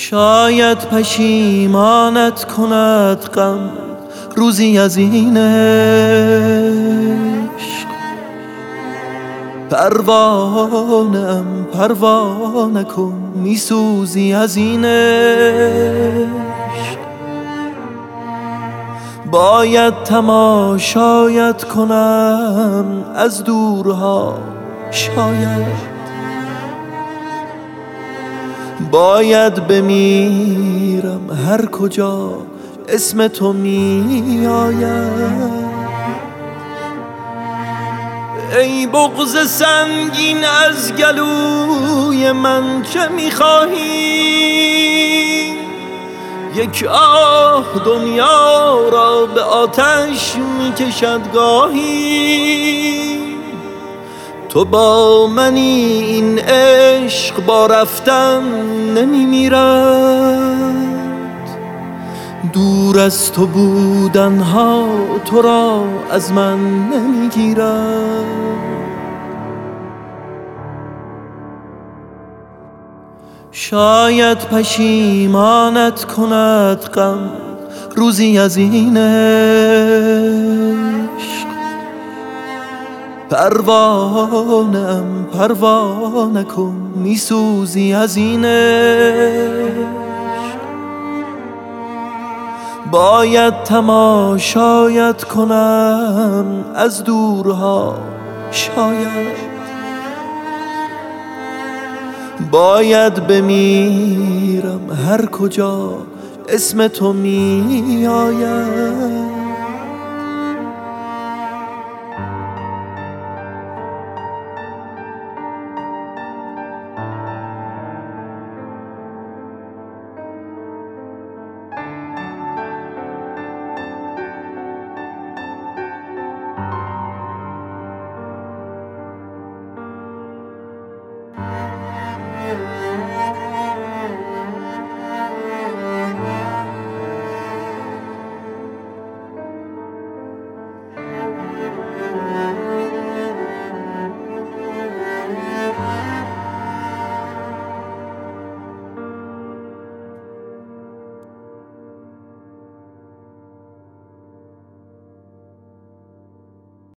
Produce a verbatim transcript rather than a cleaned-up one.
شاید پشیمانت کند غم روزی از این عشق. پروانه‌ام پروانه کن، میسوزی از این عشق. باید تماشایت کنم از دورها، شاید باید بمیرم هر کجا اسم تو می آید. ای بغض سنگین از گلوی من چه میخواهی؟ یک آه دنیا را به آتش میکشد گاهی. تو با منی، این عشق با رفتن نمیمیرد. دور از تو بودنها تو را از من نمیگیرد. شاید پشیمانت کند غم روزی از این عشق. پروانه‌ام پروانه کن، میسوزی از این عشق. باید تماشایت کنم از دورها، شاید باید بمیرم هر کجا اسم تو می آید.